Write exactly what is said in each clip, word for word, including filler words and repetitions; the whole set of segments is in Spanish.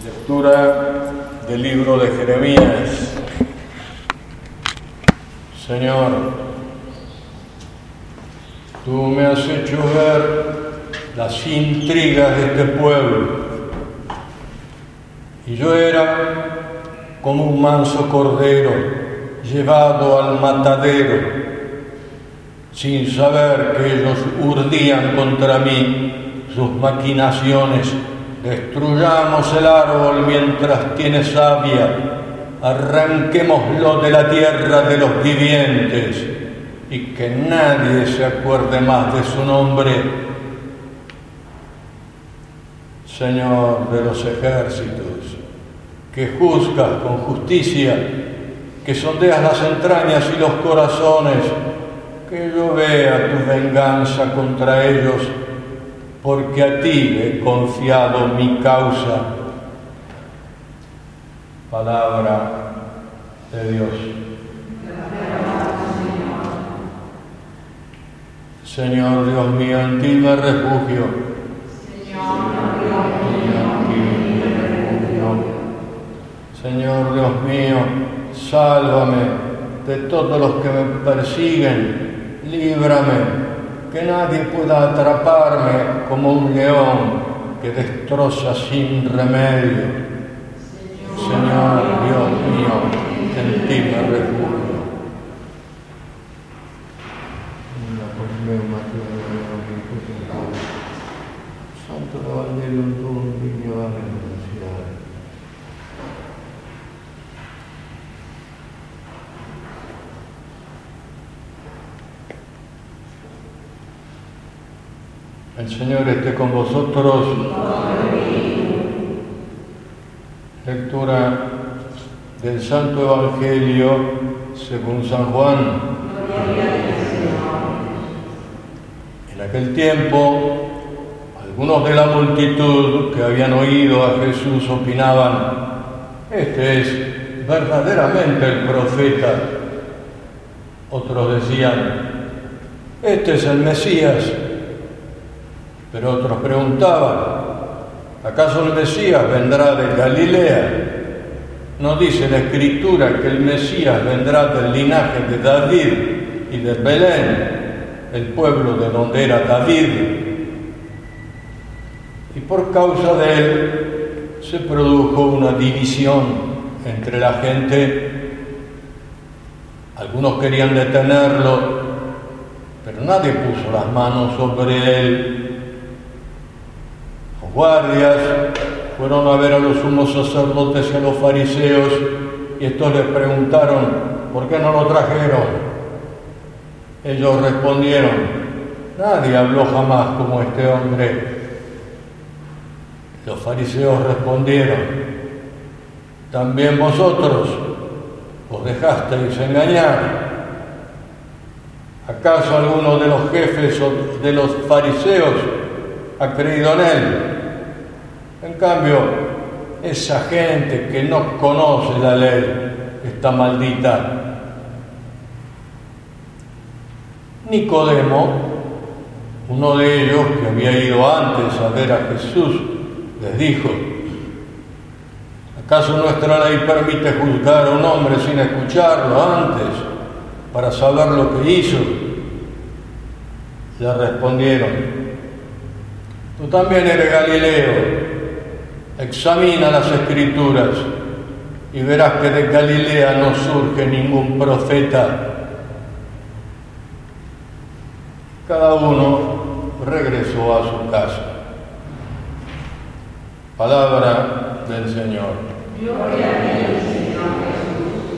Lectura del libro de Jeremías. Señor, tú me has hecho ver las intrigas de este pueblo, y yo era como un manso cordero llevado al matadero, sin saber que ellos urdían contra mí sus maquinaciones. Destruyamos el árbol mientras tiene savia, arranquémoslo de la tierra de los vivientes, y que nadie se acuerde más de su nombre. Señor de los ejércitos, que juzgas con justicia, que sondeas las entrañas y los corazones, que yo vea tu venganza contra ellos, porque a ti he confiado mi causa. Palabra de Dios. Señor Dios mío, en ti me refugio. Señor Dios mío, sálvame de todos los que me persiguen, líbrame, que nadie pueda atraparme como un león que destroza sin remedio. Señor Dios mío, en ti me refugio. Santo Evangelium tuum, Dignio anunciare. El Señor esté con vosotros. Lectura del Santo Evangelio según San Juan. En aquel tiempo, algunos de la multitud que habían oído a Jesús opinaban: este es verdaderamente el profeta. Otros decían: este es el Mesías. Pero otros preguntaban: ¿acaso el Mesías vendrá de Galilea? ¿No dice la Escritura que el Mesías vendrá del linaje de David y de Belén, el pueblo de donde era David? Y por causa de él se produjo una división entre la gente. Algunos querían detenerlo, pero nadie puso las manos sobre él. Los guardias fueron a ver a los sumos sacerdotes y a los fariseos, y estos les preguntaron: ¿por qué no lo trajeron? Ellos respondieron: nadie habló jamás como este hombre. Los fariseos respondieron: ¿también vosotros os dejasteis engañar? ¿Acaso alguno de los jefes o de los fariseos ha creído en él? En cambio, esa gente que no conoce la ley está maldita. Nicodemo, uno de ellos que había ido antes a ver a Jesús, les dijo: ¿acaso nuestra ley permite juzgar a un hombre sin escucharlo antes para saber lo que hizo? Le respondieron: tú también eres Galileo. Examina las Escrituras y verás que de Galilea no surge ningún profeta. Cada uno regresó a su casa. Palabra del Señor. Gloria a ti, Señor Jesús.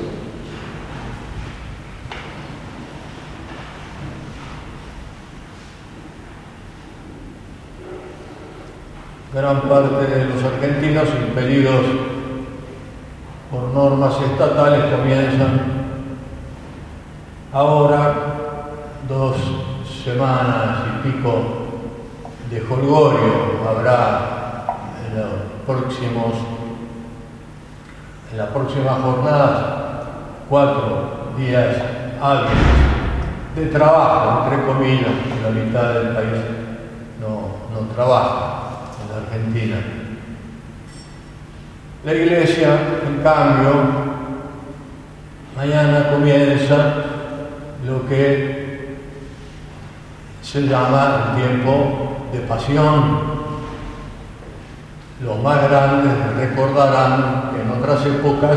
Gran parte de los argentinos, impedidos por normas estatales, comienzan ahora dos semanas y pico de jolgorio. Habrá en los próximos, en la próxima jornada, cuatro días hábiles de trabajo, entre comillas. La mitad del país no, no trabaja en Argentina. La Iglesia, en cambio, mañana comienza lo que se llama el tiempo de pasión. Los más grandes recordarán que en otras épocas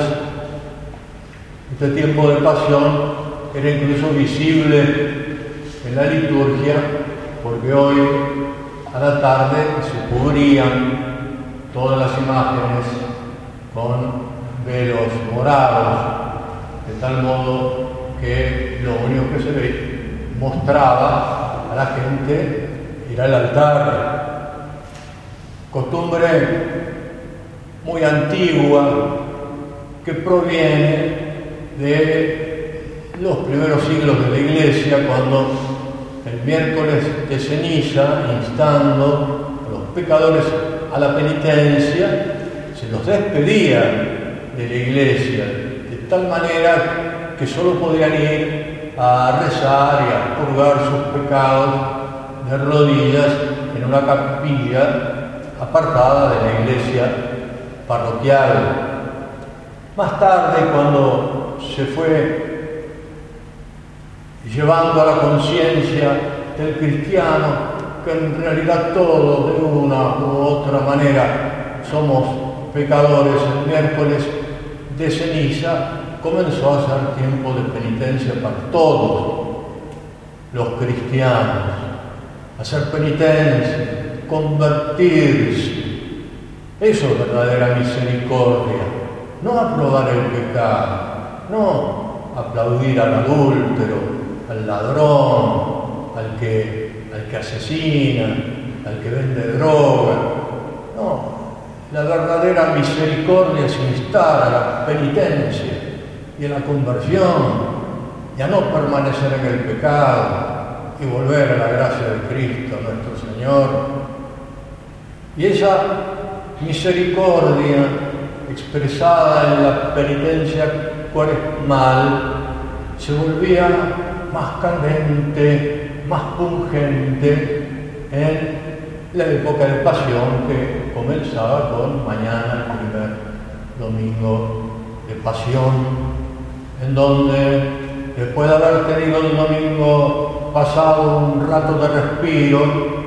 este tiempo de pasión era incluso visible en la liturgia, porque hoy a la tarde se cubrían todas las imágenes con velos morados, de tal modo que lo único que se ve, mostraba a la gente era el altar. Costumbre muy antigua que proviene de los primeros siglos de la Iglesia, cuando el miércoles de ceniza, instando a los pecadores a la penitencia, se los despedía de la Iglesia, de tal manera que solo podían ir a rezar y a purgar sus pecados de rodillas en una capilla apartada de la iglesia parroquial. Más tarde, cuando se fue llevando a la conciencia del cristiano que en realidad todos de una u otra manera somos pecadores, el miércoles de ceniza comenzó a ser tiempo de penitencia para todos los cristianos, hacer penitencia, convertirse. Eso es verdadera misericordia, no aprobar el pecado, no aplaudir al adúltero, al ladrón, al que, al que asesina, al que vende droga. No, la verdadera misericordia es instar a la penitencia y a la conversión y a no permanecer en el pecado y volver a la gracia de Cristo nuestro Señor. Y esa misericordia expresada en la penitencia cuaresmal se volvía más candente, más pungente en la época de pasión que comenzaba con mañana, el primer domingo de pasión, en donde después de haber tenido el domingo pasado un rato de respiro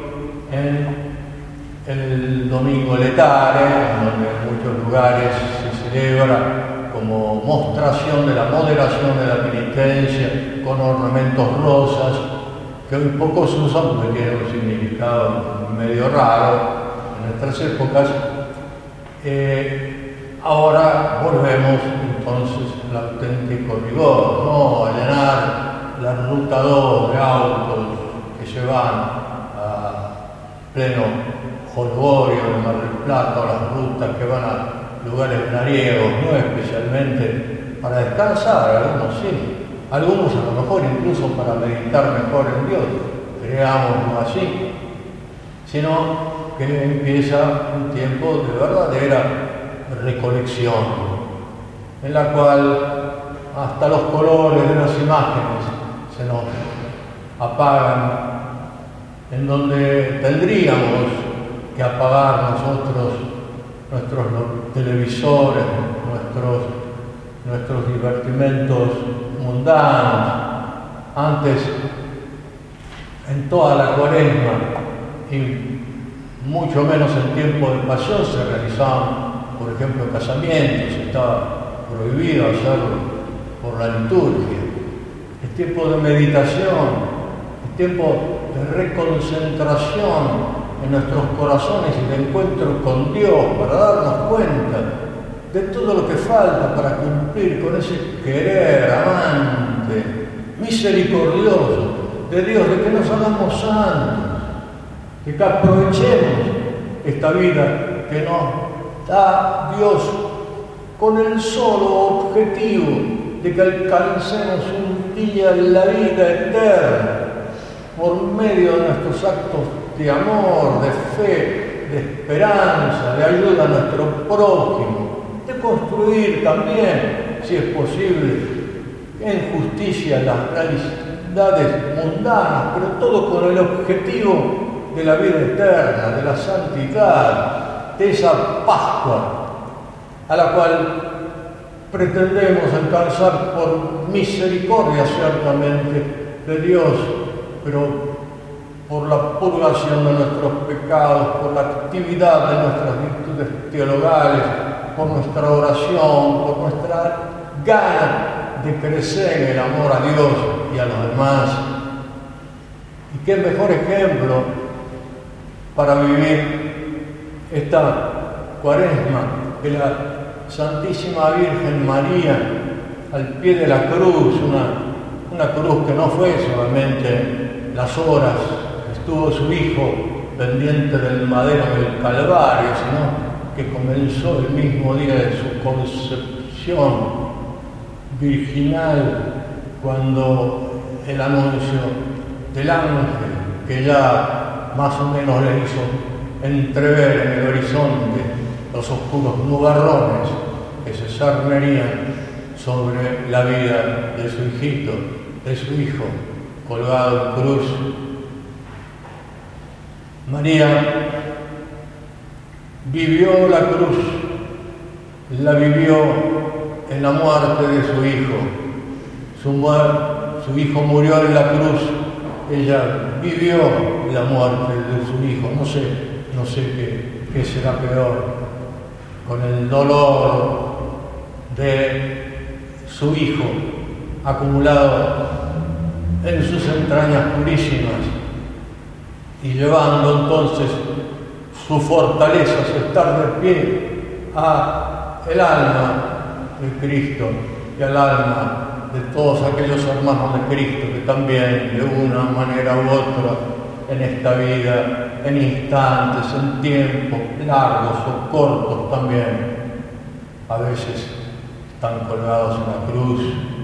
en el domingo letare, en donde en muchos lugares se celebra como mostración de la moderación de la penitencia con ornamentos rosas, que hoy poco se usan porque tiene un significado medio raro en nuestras épocas. Eh, ahora volvemos entonces al auténtico rigor, no a llenar la ruta dos de autos que se van a pleno jolgorio de Mar del Plata, o las rutas que van a lugares veraniegos, no especialmente para descansar, algunos sí, algunos a lo mejor incluso para meditar mejor en Dios, creámoslo así, sino que empieza un tiempo de verdadera recolección, en la cual hasta los colores de las imágenes se nos apagan, en donde tendríamos que apagar nosotros nuestros televisores, nuestros, nuestros divertimentos mundanos. Antes, en toda la cuaresma y mucho menos en tiempo de pasión, se realizaban, por ejemplo, casamientos, estaba prohibido hacerlo por la liturgia. Es tiempo de meditación, es tiempo de reconcentración en nuestros corazones y de encuentro con Dios, para darnos cuenta de todo lo que falta para cumplir con ese querer amante, misericordioso de Dios, de que nos hagamos santos, de que aprovechemos esta vida que nos da Dios con el solo objetivo de que alcancemos un día la vida eterna por medio de nuestros actos de amor, de fe, de esperanza, de ayuda a nuestro prójimo, de construir también, si es posible, en justicia las realidades mundanas, pero todo con el objetivo de la vida eterna, de la santidad, de esa Pascua a la cual pretendemos alcanzar por misericordia ciertamente de Dios, pero por la purgación de nuestros pecados, por la actividad de nuestras virtudes teologales, por nuestra oración, por nuestra gana de crecer en el amor a Dios y a los demás. Y qué mejor ejemplo para vivir esta Cuaresma que la Santísima Virgen María al pie de la cruz, una, una cruz que no fue solamente las horas que estuvo su Hijo pendiente del madero del Calvario, sino que comenzó el mismo día de su concepción virginal, cuando el anuncio del ángel, que ya más o menos le hizo entrever en el horizonte los oscuros nubarrones que se cernerían sobre la vida de su hijito, de su hijo, colgado en cruz. María vivió la cruz, la vivió en la muerte de su hijo. Su, muerte, su hijo murió en la cruz, ella vivió la muerte de su hijo. No sé, no sé qué, qué será peor, con el dolor de su hijo acumulado en sus entrañas purísimas y llevando entonces su fortaleza, su estar de pie, a el alma de Cristo y al alma de todos aquellos hermanos de Cristo que también, de una manera u otra, en esta vida, en instantes, en tiempos largos o cortos también, a veces están colgados en la cruz.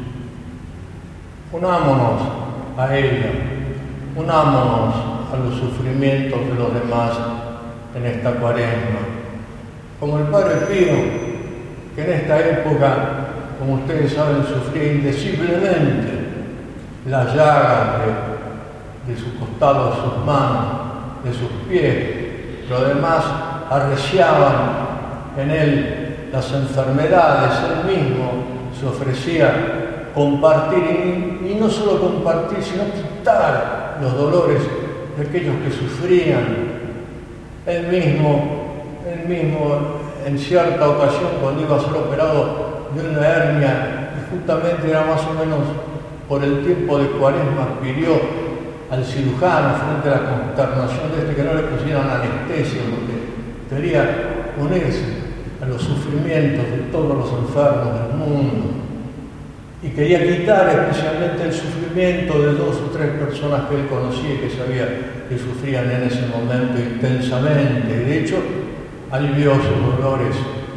Unámonos a ella, unámonos a los sufrimientos de los demás en esta Cuaresma. Como el Padre Pío, que en esta época, como ustedes saben, sufría indeciblemente las llagas de, de su costado, de sus manos, de sus pies. Los demás arreciaban en él las enfermedades, él mismo se ofrecía compartir, y, y no solo compartir, sino quitar los dolores de aquellos que sufrían. Él mismo, él mismo en cierta ocasión, cuando iba a ser operado de una hernia, y justamente era más o menos por el tiempo de Cuaresma, pidió al cirujano, frente a la consternación de este, que no le pusieran anestesia, porque quería unirse a los sufrimientos de todos los enfermos del mundo, y quería quitar especialmente el sufrimiento de dos o tres personas que él conocía y que sabía que sufrían en ese momento intensamente. De hecho, alivió sus dolores.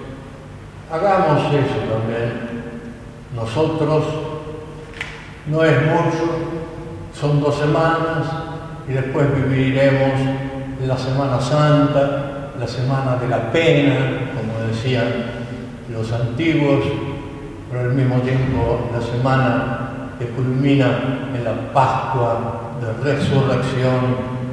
Hagamos eso también. Nosotros, no es mucho, son dos semanas, y después viviremos la Semana Santa, la Semana de la Pena, como decían los antiguos, pero al mismo tiempo la semana que culmina en la Pascua de Resurrección.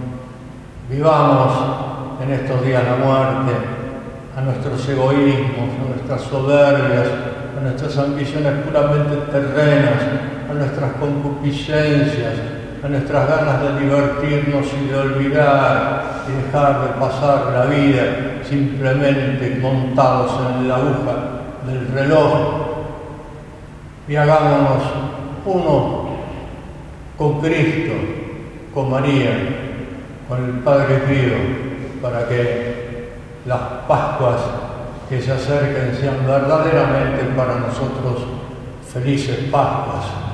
Vivamos en estos días la muerte, a nuestros egoísmos, a nuestras soberbias, a nuestras ambiciones puramente terrenas, a nuestras concupiscencias, a nuestras ganas de divertirnos y de olvidar y dejar de pasar la vida simplemente montados en la aguja del reloj. Y hagámonos uno con Cristo, con María, con el Padre Pío, para que las Pascuas que se acerquen sean verdaderamente para nosotros felices Pascuas.